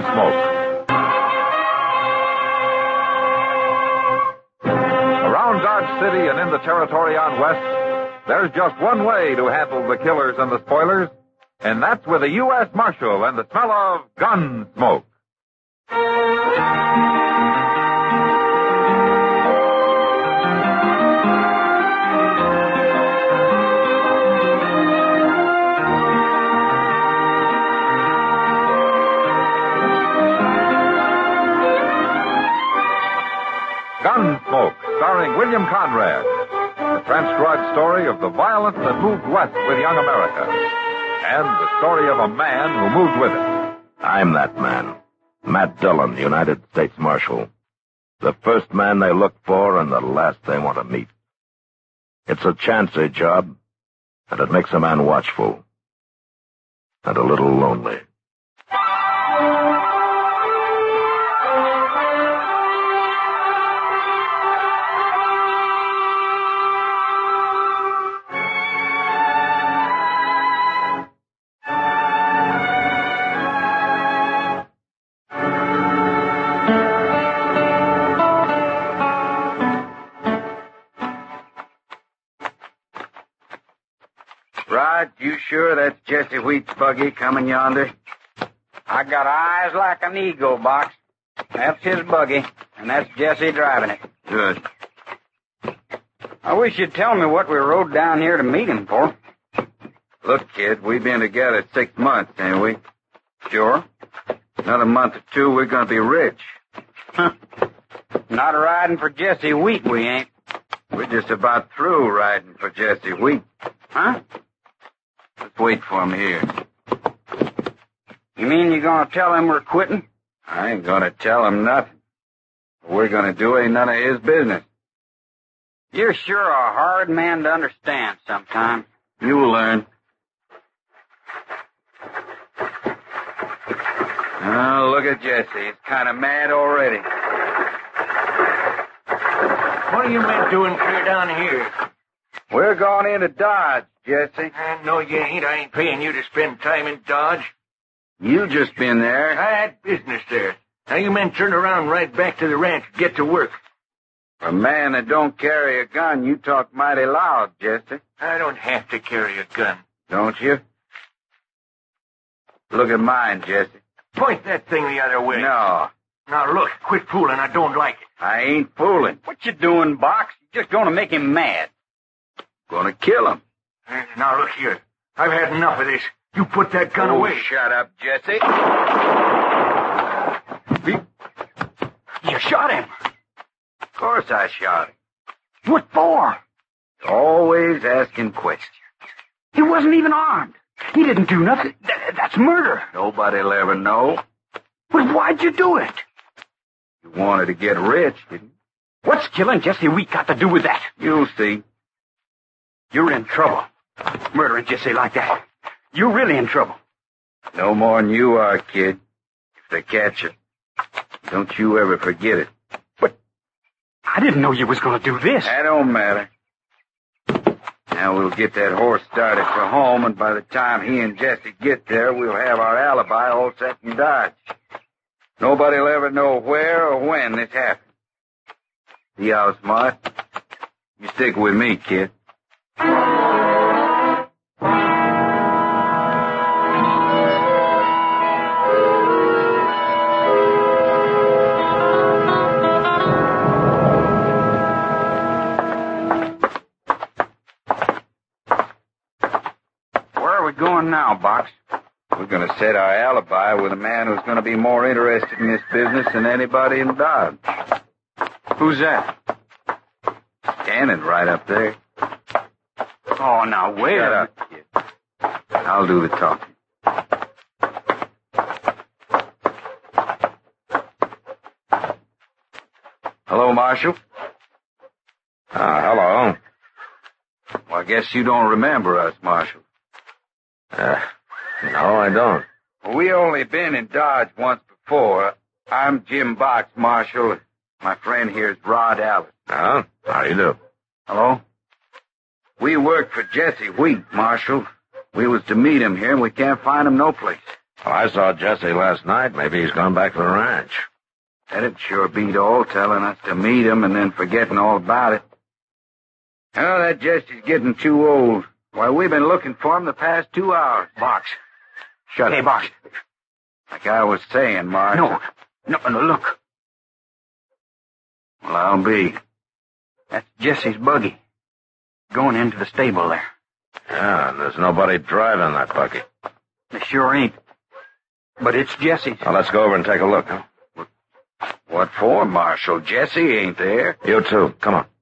Gunsmoke. Around Dodge City and in the territory on West, there's just one way to handle the killers and the spoilers, and that's with a U.S. Marshal and the smell of Gunsmoke. Gunsmoke, starring William Conrad. The transcribed story of the violence that moved west with young America. And the story of a man who moved with it. I'm that man. Matt Dillon, United States Marshal. The first man they look for and the last they want to meet. It's a chancy job, and it makes a man watchful. And a little lonely. Rod, you sure that's Jesse Wheat's buggy coming yonder? I got eyes like an eagle, Box. That's his buggy, and that's Jesse driving it. Good. I wish you'd tell me what we rode down here to meet him for. Look, kid, we've been together 6 months, ain't we? Sure. Another month or two, we're gonna be rich. Not riding for Jesse Wheat, we ain't. We're just about through riding for Jesse Wheat. Huh? Let's wait for him here. You mean you're gonna tell him we're quitting? I ain't gonna tell him nothing. What we're gonna do ain't none of his business. You're sure a hard man to understand sometimes. You'll learn. Oh, look at Jesse. He's kind of mad already. What are you men doing clear down here? We're going into Dodge, Jesse. No, you ain't. I ain't paying you to spend time in Dodge. You just been there. I had business there. Now you men turn around right back to the ranch and get to work. For a man that don't carry a gun, you talk mighty loud, Jesse. I don't have to carry a gun. Don't you? Look at mine, Jesse. Point that thing the other way. No, Now look, quit fooling. I don't like it. I ain't fooling. What you doing, Box? You're just gonna make him mad. Gonna kill him. Now look here. I've had enough of this. You put that gun away. Shut up, Jesse. You shot him. Of course I shot him. What for? Always asking questions. He wasn't even armed. He didn't do nothing. That's murder. Nobody'll ever know. But why'd you do it? You wanted to get rich, didn't you? What's killing Jesse Wheat got to do with that? You'll see. You're in trouble. Murdering Jesse like that. You're really in trouble. No more than you are, kid. If they catch you. Don't you ever forget it. But I didn't know you was going to do this. That don't matter. Now we'll get that horse started for home, and by the time he and Jesse get there, we'll have our alibi all set in Dodge. Nobody'll ever know where or when this happened. See how smart? You stick with me, kid. Now, Box. We're going to set our alibi with a man who's going to be more interested in this business than anybody in Dodge. Who's that? Standing right up there. Oh, now, wait. Shut up, kid. I'll do the talking. Hello, Marshal. Hello. Well, I guess you don't remember us, Marshal. No, I don't. Well, we only been in Dodge once before. I'm Jim Box, Marshal. My friend here's Rod Allen. How do you do? Hello? We work for Jesse Wheat, Marshal. We was to meet him here, and we can't find him no place. Well, I saw Jesse last night. Maybe he's gone back to the ranch. That'd sure beat all, telling us to meet him and then forgetting all about it. Oh, that Jesse's getting too old. Why, we've been looking for him the past 2 hours. Box. Shut Hey, up. Box. Like I was saying, Marshal. No, look. Well, I'll be. That's Jesse's buggy. Going into the stable there. Yeah, and there's nobody driving that buggy. They sure ain't. But it's Jesse's. Now, let's go over and take a look, huh? What for, Marshal? Jesse ain't there. You too. Come on.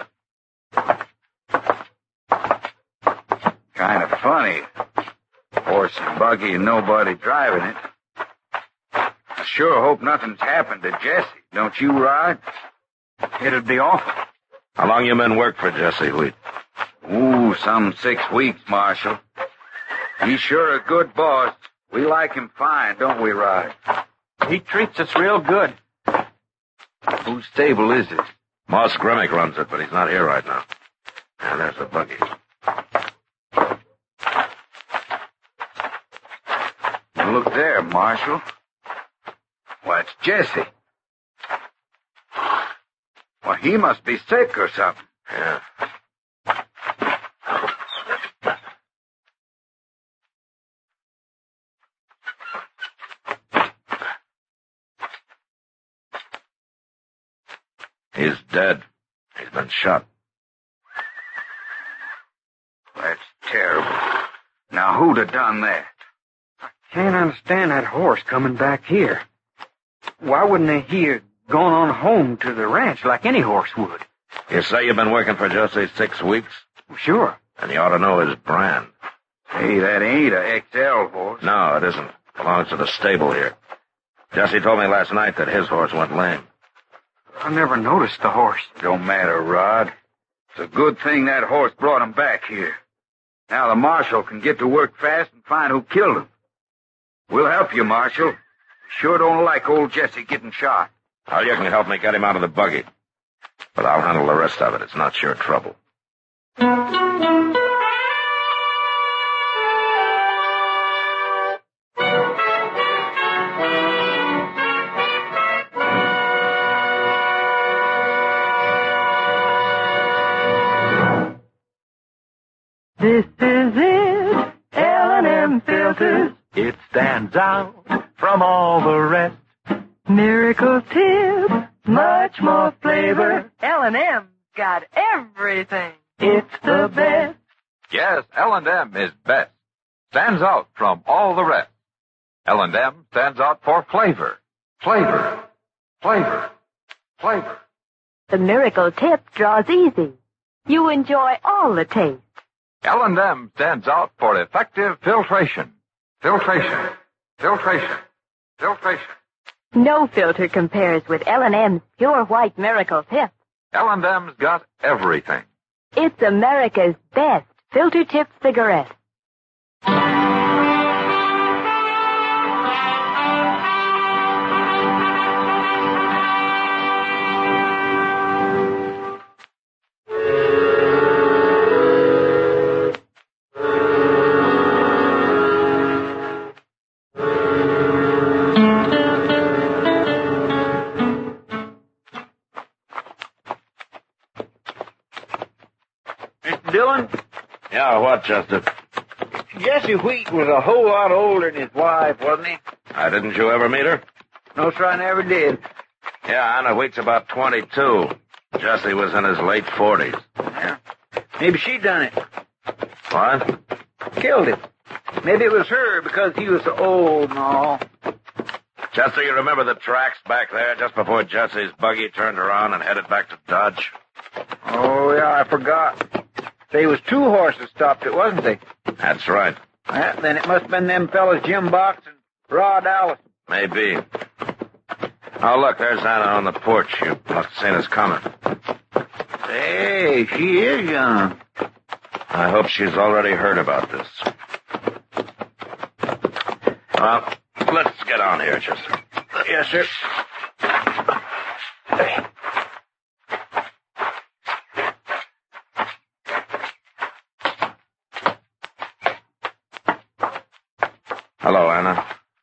Kind of funny. Horse and buggy and nobody driving it. I sure hope nothing's happened to Jesse. Don't you, Rod? It'd be awful. How long you men work for Jesse Wheat? Ooh, some 6 weeks, Marshal. He's sure a good boss. We like him fine, don't we, Rod? He treats us real good. Whose stable is it? Moss Grimmick runs it, but he's not here right now. And there's the buggy. Look there, Marshal. Why, it's Jesse. Well, he must be sick or something. Yeah. He's dead. He's been shot. That's terrible. Now, who'd have done that? Can't understand that horse coming back here. Why wouldn't he have gone on home to the ranch like any horse would? You say you've been working for Jesse 6 weeks? Well, sure. And you ought to know his brand. Hey, that ain't a XL horse. No, it isn't. Belongs to the stable here. Jesse told me last night that his horse went lame. I never noticed the horse. Don't matter, Rod. It's a good thing that horse brought him back here. Now the marshal can get to work fast and find who killed him. We'll help you, Marshal. Sure don't like old Jesse getting shot. Well, you can help me get him out of the buggy. But I'll handle the rest of it. It's not your trouble. This is it, L&M Filters. It stands out from all the rest. Miracle Tip, much more flavor. L&M's got everything. It's the best. Yes, L&M is best. Stands out from all the rest. L&M stands out for flavor. Flavor. Flavor. Flavor. The Miracle Tip draws easy. You enjoy all the taste. L&M stands out for effective filtration. Filtration. Filtration. Filtration. No filter compares with L&M's pure white Miracle Tip. L&M's got everything. It's America's best filter tip cigarette. Dillon, Yeah, what, Chester? Jesse Wheat was a whole lot older than his wife, wasn't he? Didn't you ever meet her? No, sir, I never did. Yeah, Anna Wheat's about 22. Jesse was in his late 40s. Yeah. Maybe she done it. What? Killed him. Maybe it was her because he was so old and all. Chester, you remember the tracks back there just before Jesse's buggy turned around and headed back to Dodge? Oh, yeah, I forgot. They was 2 horses stopped it, wasn't they? That's right. Well, then it must have been them fellas Jim Box and Rod Allison. Maybe. Oh, look, there's Anna on the porch. You must have seen us coming. Hey, she is young. I hope she's already heard about this. Well, let's get on here, Chester. Yes, sir. Hello, Anna.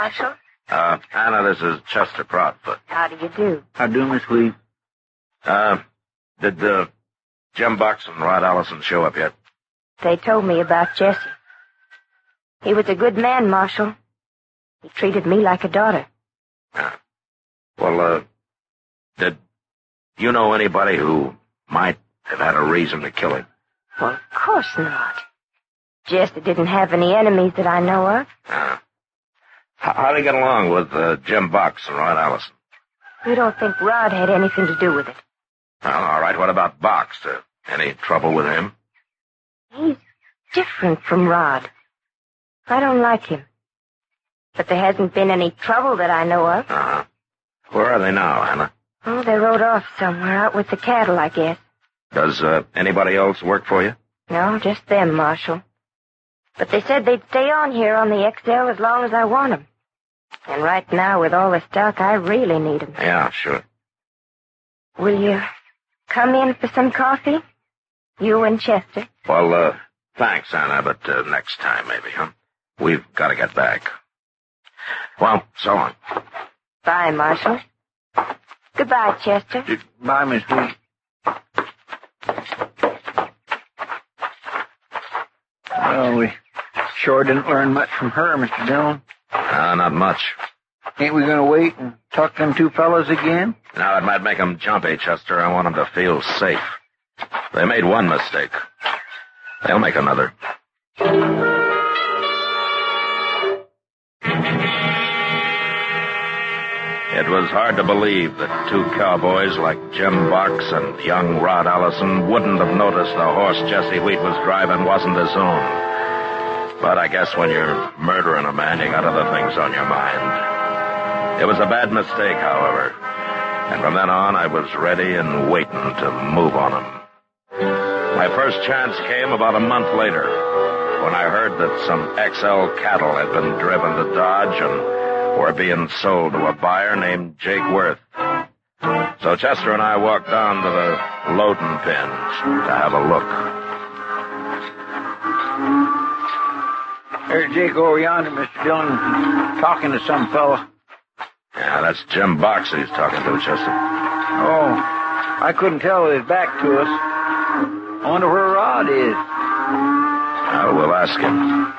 Marshal. Anna, this is Chester Proudfoot. How do you do? How do, Miss Lee? Did Jim Box and Rod Allison show up yet? They told me about Jesse. He was a good man, Marshal. He treated me like a daughter. Well, did you know anybody who might have had a reason to kill him? Well, of course not. Jesse didn't have any enemies that I know of. How'd he get along with Jim Box and Rod Allison? You don't think Rod had anything to do with it? Well, all right. What about Box? Any trouble with him? He's different from Rod. I don't like him. But there hasn't been any trouble that I know of. Where are they now, Anna? Oh, they rode off somewhere out with the cattle, I guess. Does anybody else work for you? No, just them, Marshal. But they said they'd stay on here on the XL as long as I want them. And right now, with all the stock, I really need them. Yeah, sure. Will you come in for some coffee? You and Chester? Well, thanks, Anna, but next time maybe, huh? We've got to get back. Well, so long. Bye, Marshal. Goodbye, Chester. Bye, Miss Lee. Well, we sure didn't learn much from her, Mr. Dillon. Not much. Ain't we going to wait and talk to them two fellows again? No, it might make them jumpy, Chester. I want them to feel safe. They made one mistake. They'll make another. It was hard to believe that two cowboys like Jim Box and young Rod Allison wouldn't have noticed the horse Jesse Wheat was driving wasn't his own. But I guess when you're murdering a man, you got other things on your mind. It was a bad mistake, however. And from then on, I was ready and waiting to move on him. My first chance came about a month later, when I heard that some XL cattle had been driven to Dodge and were being sold to a buyer named Jake Worth. So Chester and I walked down to the loading pens to have a look. There's Jake over yonder, Mr. Dillon, talking to some fella. Yeah, that's Jim Box he's talking to, Chester. Oh, I couldn't tell with his back to us. I wonder where Rod is. We'll ask him.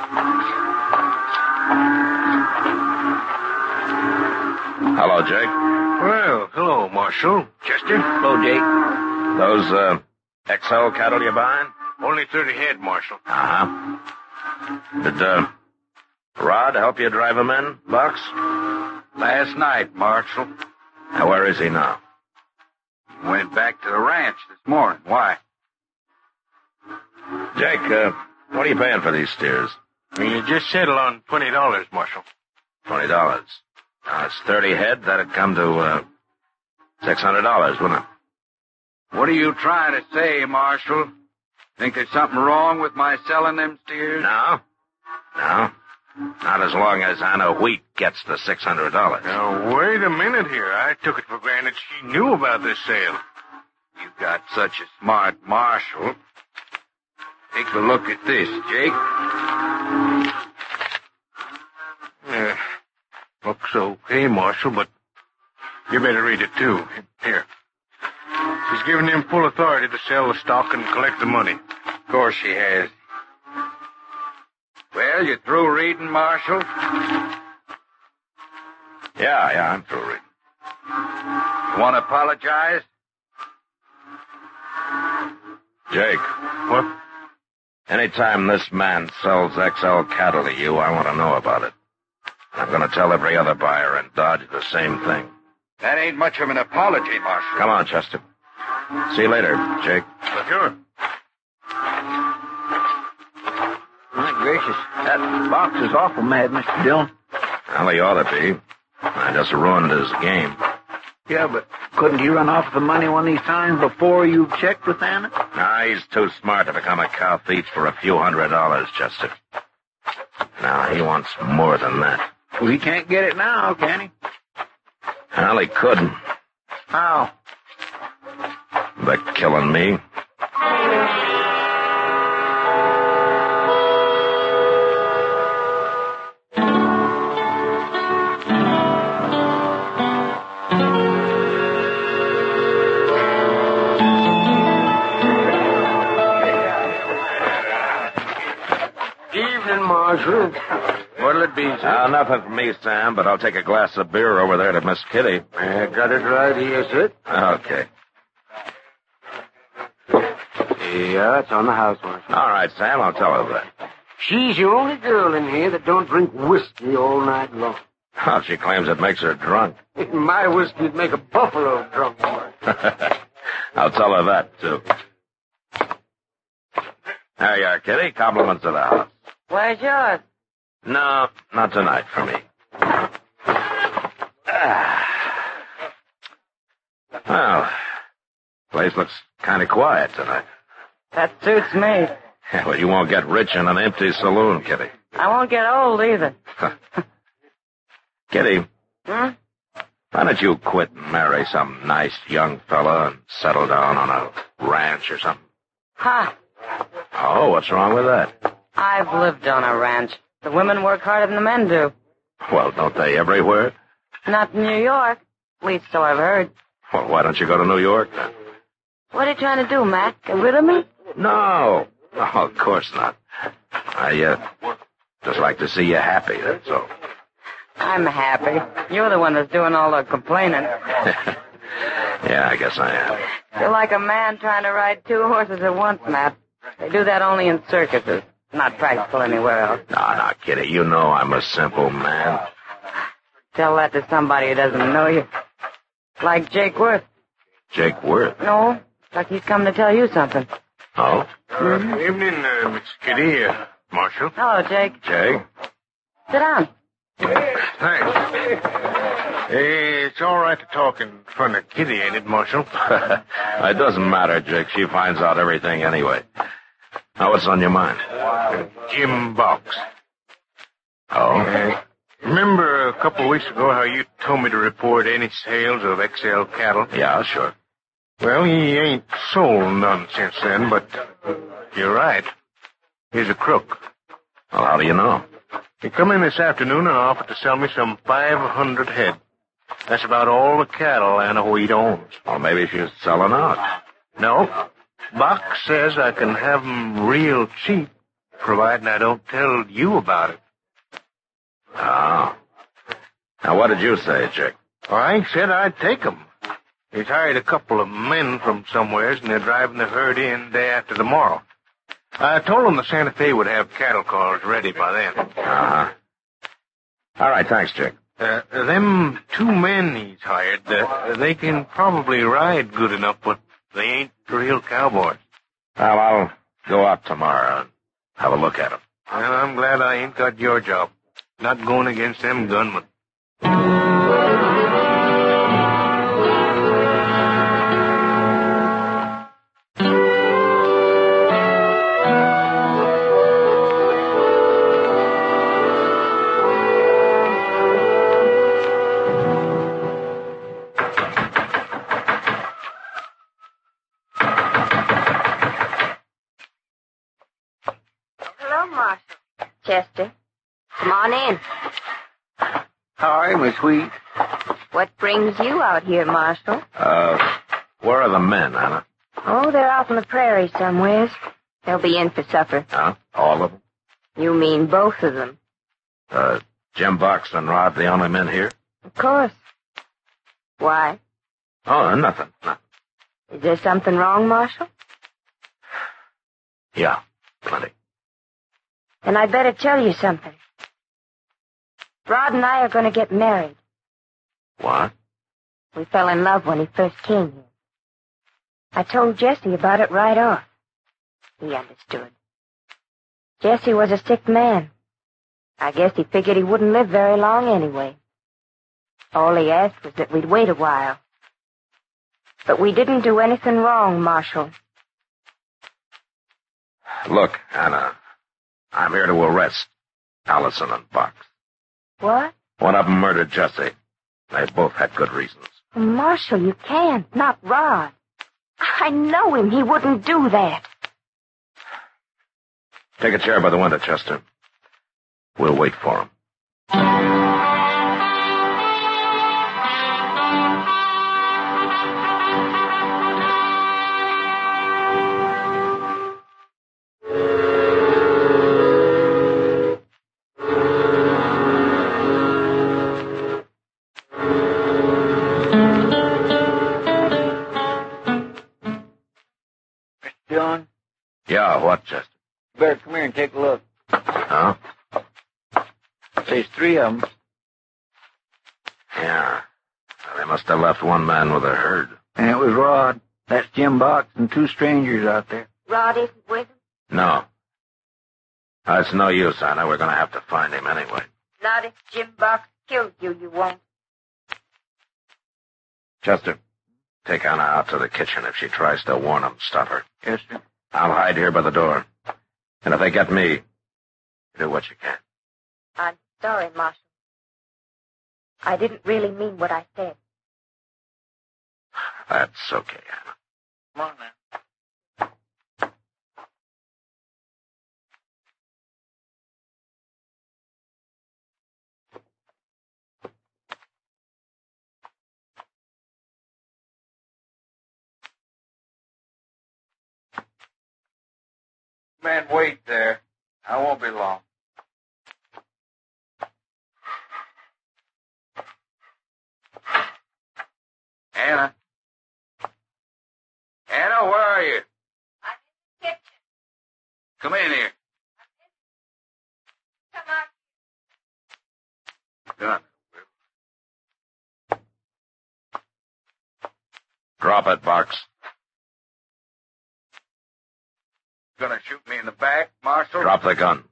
Hello, Jake. Well, hello, Marshal. Chester? Hello, Jake. Those, XL cattle you buying? Only 30 head, Marshal. Uh-huh. Did, Rod help you drive him in, Box? Last night, Marshal. Now, where is he now? Went back to the ranch this morning. Why? Jake, what are you paying for these steers? You just settled on $20, Marshal. $20. Now, it's 30 head. That'd come to, $600, wouldn't it? What are you trying to say, Marshal? Think there's something wrong with my selling them steers? No. Not as long as Anna Wheat gets the $600. Now, wait a minute here. I took it for granted she knew about this sale. You've got such a smart marshal. Take a look at this, Jake. Looks okay, Marshal, but you better read it, too. Here. She's given him full authority to sell the stock and collect the money. Of course she has. Well, you through reading, Marshal? Yeah, I'm through reading. You want to apologize? Jake. What? Anytime this man sells XL cattle to you, I want to know about it. I'm going to tell every other buyer in Dodge the same thing. That ain't much of an apology, Marshal. Come on, Chester. See you later, Jake. Sure. My gracious, that Box is awful mad, Mr. Dillon. Well, he ought to be. I just ruined his game. Yeah, but couldn't he run off the money one of these times before you checked with Anna? Nah, he's too smart to become a cow thief for a few $100s, Chester. Now, he wants more than that. Well, he can't get it now, can he? Well, he could. How? By killing me. Marshal? What'll it be, sir? Nothing for me, Sam, but I'll take a glass of beer over there to Miss Kitty. I got it right here, sir. Okay. Yeah, it's on the house, Marshal. All right, Sam, I'll tell her that. She's the only girl in here that don't drink whiskey all night long. Well, she claims it makes her drunk. My whiskey'd make a buffalo drunk, Marshal. I'll tell her that, too. There you are, Kitty. Compliments of the house. Where's yours? No, not tonight for me. Well, place looks kind of quiet tonight. That suits me. Yeah, well, you won't get rich in an empty saloon, Kitty. I won't get old either. Kitty, Hmm? why don't you quit and marry some nice young fella and settle down on a ranch or something? Ha! Oh, what's wrong with that? I've lived on a ranch. The women work harder than the men do. Well, don't they everywhere? Not in New York. At least so I've heard. Well, why don't you go to New York then? What are you trying to do, Matt? Get rid of me? No. Oh, of course not. I, just like to see you happy, that's all. I'm happy. You're the one that's doing all the complaining. Yeah, I guess I am. You're like a man trying to ride two horses at once, Matt. They do that only in circuses. Not practical anywhere else. No, Kitty, you know I'm a simple man. Tell that to somebody who doesn't know you. Like Jake Worth. Jake Worth? No, like he's come to tell you something. Oh? Mm-hmm. Evening, Miss Kitty, Marshal. Hello, Jake. Jake? Sit down. Thanks. It's all right to talk in front of Kitty, ain't it, Marshal? It doesn't matter, Jake. She finds out everything anyway. Now, what's on your mind? Jim Box. Oh? Remember a couple of weeks ago how you told me to report any sales of XL cattle? Yeah, sure. Well, he ain't sold none since then, but you're right. He's a crook. Well, how do you know? He come in this afternoon and offered to sell me some 500 head. That's about all the cattle Anna Wheat owns. Well, maybe she's selling out. No. Box says I can have 'em real cheap, providing I don't tell you about it. Oh. Now, what did you say, Jake? Well, I said I'd take 'em. He's hired a couple of men from somewheres, and they're driving the herd in day after tomorrow. I told them the Santa Fe would have cattle cars ready by then. Uh-huh. All right, thanks, Jake. Them two men he's hired, they can probably ride good enough, but they ain't real cowboys. Well, I'll go out tomorrow and have a look at them. Well, I'm glad I ain't got your job. Not going against them gunmen. Hello, Marshal. Chester. Come on in. Hi, Miss Wheat. What brings you out here, Marshal? Where are the men, Anna? Oh, they're out on the prairie somewheres. They'll be in for supper. Huh? All of them? You mean both of them? Jim Box and Rod the only men here? Of course. Why? Oh, nothing. Is there something wrong, Marshal? Yeah, plenty. Then I'd better tell you something. Rod and I are going to get married. What? We fell in love when he first came here. I told Jesse about it right off. He understood. Jesse was a sick man. I guess he figured he wouldn't live very long anyway. All he asked was that we'd wait a while. But we didn't do anything wrong, Marshal. Look, Anna, I'm here to arrest Allison and Box. What? One of them murdered Jesse. They both had good reasons. Marshal, you can't. Not Rod. I know him. He wouldn't do that. Take a chair by the window, Chester. We'll wait for him. Dillon, Yeah, what, Chester? you better come here and take a look. Huh? There's 3 of them. Yeah. Well, they must have left one man with a herd. And it was Rod. That's Jim Box and 2 strangers out there. Rod isn't with him? No. It's no use, Anna. We're going to have to find him anyway. Not if Jim Box killed you, you won't. Chester, take Anna out to the kitchen. If she tries to warn them, stop her. Yes, sir. I'll hide here by the door. And if they get me, do what you can. I'm sorry, Marshal. I didn't really mean what I said. That's okay, Anna. Come on now. Man, wait there. I won't be long. Anna? Anna, where are you? I'm in the kitchen. Come in here. Come on. Done. Drop it, Box. Gonna shoot me in the back, Marshal? Drop the gun.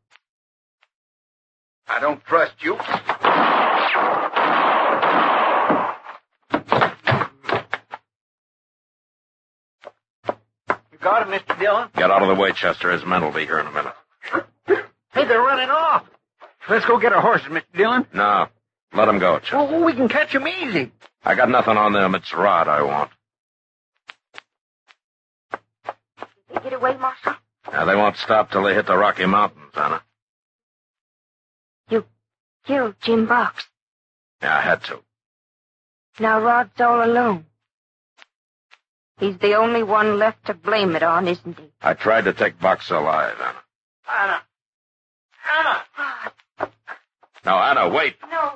I don't trust you. You got it, Mr. Dillon? Get out of the way, Chester. His men will be here in a minute. Hey, they're running off. Let's go get our horses, Mr. Dillon. No. Let him go, Chester. Oh, we can catch them easy. I got nothing on them. It's Rod I want. Did they get away, Marshal? Now, they won't stop till they hit the Rocky Mountains, Anna. You killed Jim Box. Yeah, I had to. Now Rod's all alone. He's the only one left to blame it on, isn't he? I tried to take Box alive, Anna. Anna! Anna! Rod, No, Anna, wait. no.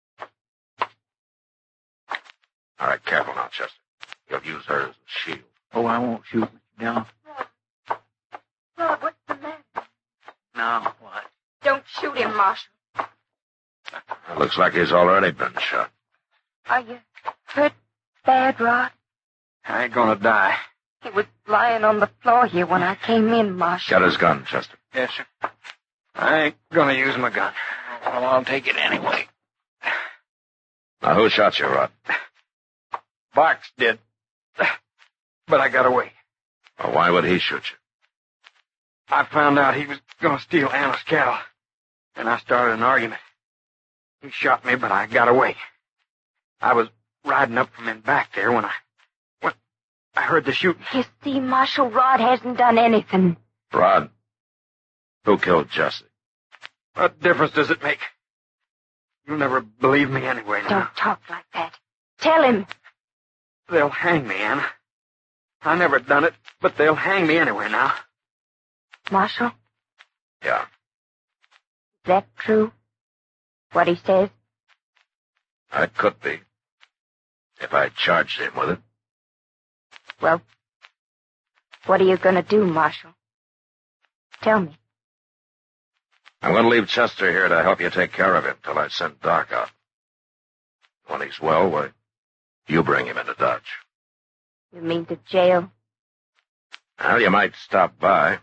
All right, careful now, Chester. You'll use her as a shield. Oh, I won't shoot, Mr. Dillon. Rod, what's the matter? No, what? Don't shoot him, Marshal. It looks like he's already been shot. Are you hurt bad, Rod? I ain't gonna die. He was lying on the floor here when I came in, Marshal. Get his gun, Chester. Yes, sir. I ain't gonna use my gun. Well, I'll take it anyway. Now, who shot you, Rod? Box did. But I got away. Well, why would he shoot you? I found out he was gonna steal Anna's cattle. And I started an argument. He shot me, but I got away. I was riding up from in back there when I heard the shooting. You see, Marshal, Rod hasn't done anything. Rod, who killed Jesse? What difference does it make? You'll never believe me anyway now. Don't talk like that. Tell him. They'll hang me, Anna. I never done it, but they'll hang me anyway now. Marshal, Yeah. is that true? What he says? It could be. If I charged him with it. Well, what are you going to do, Marshal? Tell me. I'm going to leave Chester here to help you take care of him till I send Doc out. When he's well, why, you bring him into Dodge. You mean to jail? Well, you might stop by.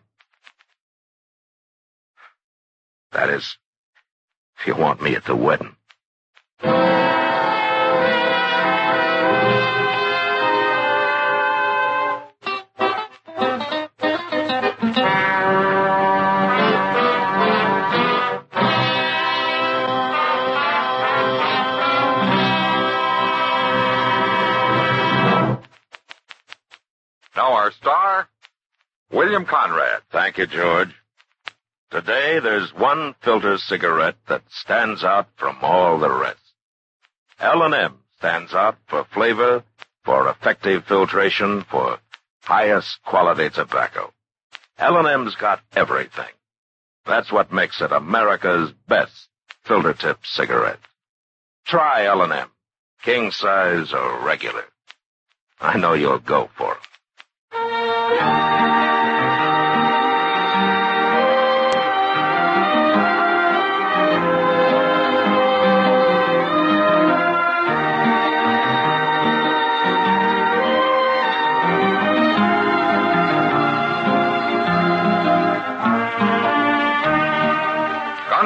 That is, if you want me at the wedding. Now our star, William Conrad. Thank you, George. Today, there's one filter cigarette that stands out from all the rest. L&M stands out for flavor, for effective filtration, for highest quality tobacco. L&M's got everything. That's what makes it America's best filter-tip cigarette. Try L&M, king size or regular. I know you'll go for it.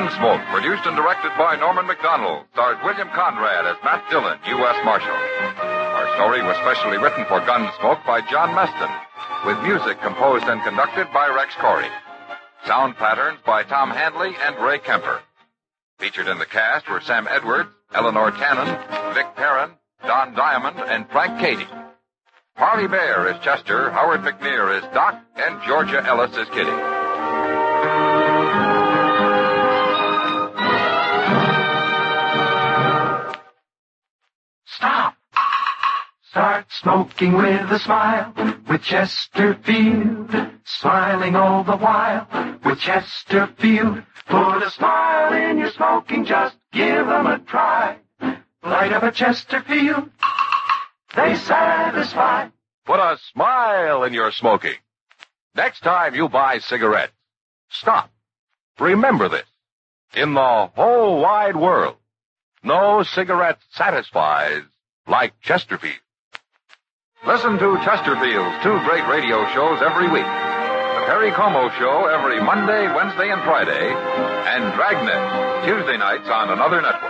Gunsmoke, produced and directed by Norman McDonald, stars William Conrad as Matt Dillon, U.S. Marshal. Our story was specially written for Gunsmoke by John Meston, with music composed and conducted by Rex Corey. Sound patterns by Tom Handley and Ray Kemper. Featured in the cast were Sam Edwards, Eleanor Cannon, Vic Perrin, Don Diamond, and Frank Cady. Harley Bear is Chester, Howard McNear is Doc, and Georgia Ellis is Kitty. Stop! Start smoking with a smile, with Chesterfield, smiling all the while, with Chesterfield. Put a smile in your smoking, just give 'em a try. Light up a Chesterfield, they satisfy. Put a smile in your smoking. Next time you buy cigarettes, stop. Remember this. In the whole wide world, no cigarette satisfies like Chesterfield. Listen to Chesterfield's two great radio shows every week. The Perry Como Show every Monday, Wednesday, and Friday, and Dragnet Tuesday nights on another network.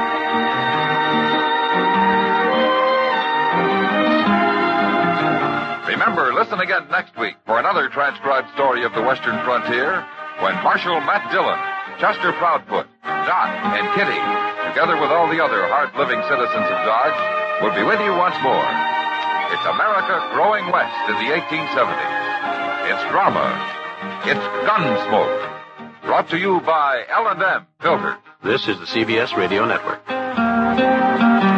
Remember, listen again next week for another transcribed story of the Western frontier when Marshal Matt Dillon, Chester Proudfoot, Doc, and Kitty, together with all the other hard-living citizens of Dodge, will be with you once more. It's America growing west in the 1870s. It's drama. It's Gunsmoke. Brought to you by L&M Filters. This is the CBS Radio Network.